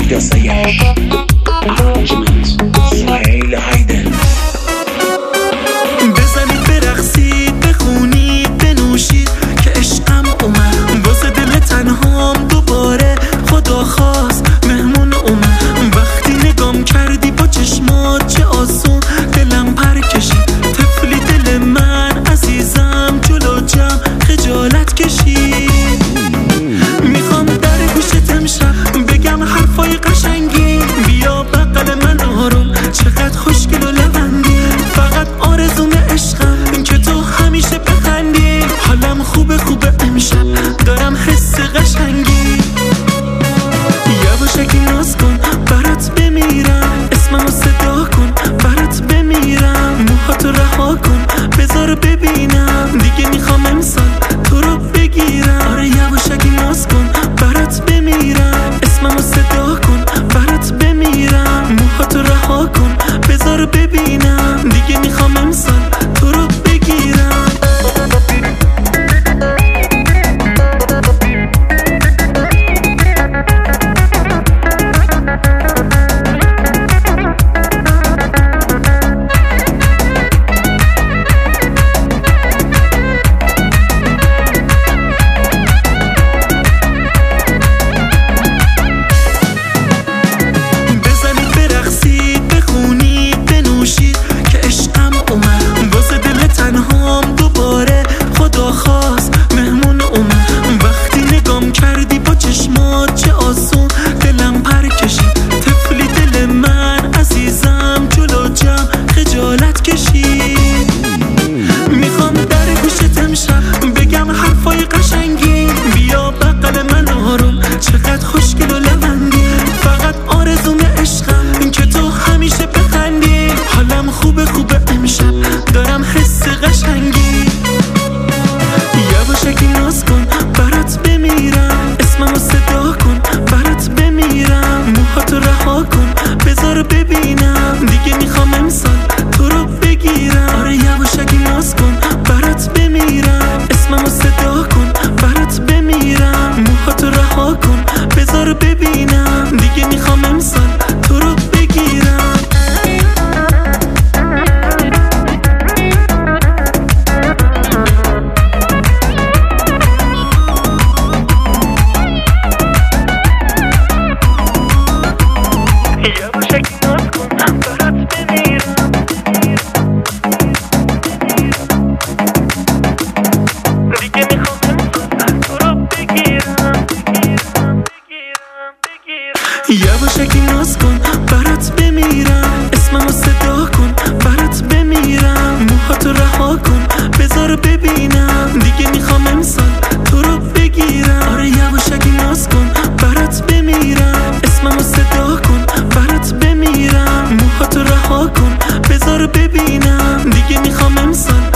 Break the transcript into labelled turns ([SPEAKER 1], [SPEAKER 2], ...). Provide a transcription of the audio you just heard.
[SPEAKER 1] پیدا سایش ارانجمنت سهیل هایدن.
[SPEAKER 2] بزنید برقصید بخونید بنوشید که عشقم اومد واسه دل تنهام دوباره خدا خواست مهمون اومد. وقتی نگام کردی با چشمات چه آسون دلم پر کشید. طفلی دل من عزیزم جلو جمع خجالت کشید. میخوام در گوشت امشب بگم حرفای قشنگی. بیا بغل من آروم چقدر خوشگل و لبندی. فقط آرزوم عشقم این که تو همیشه بخندی. حالم خوبه امشب دارم حس قشنگی. یواشکی ناز کن برات بمیرم. اسممو صدا کن برات بمیرم. موهاتو رها کن بذار ببینم. دیگه میخوام امسال تو رو بگیرم. آره یواشکی ناز کن برات بمیرم. اسممو صدا کن برات بمیرم. موهاتو رها کن بذار ببینم. دیگه میخوام امسال تو رو بگیرم. چقدر خوشگل و لبندی. فقط آرزوم عشقم این که تو همیشه بخندی. حالم خوبه امشب دارم حس قشنگی. یواشکی ناز کن برات بمیرم. اسممو صدا کن برات بمیرم. موهاتو رها کن بذار ببینم. دیگه میخوام امسال تو رو بگیرم. آره یواشکی ناز کن برات بمیرم. اسممو صدا کن برات بمیرم. موهاتو رها کن بذار ببینم. دیگه میخوام امسال تو رو بگیرم. یواشکی ناز کن برات بمیرم. دیگه میخوام امسال تو رو بگیرم. یواشکی ناز کن برات بمیرم. اسممو صدا کن برات بمیرم. موهاتو رها کن بذار ببینم. دیگه میخوام امسال تو رو بگیرم. آره یواشکی ناز کن برات بمیرم. اسممو صدا کن برات بمیرم. موهاتو رها کن بذار ببینم. دیگه میخوام امسال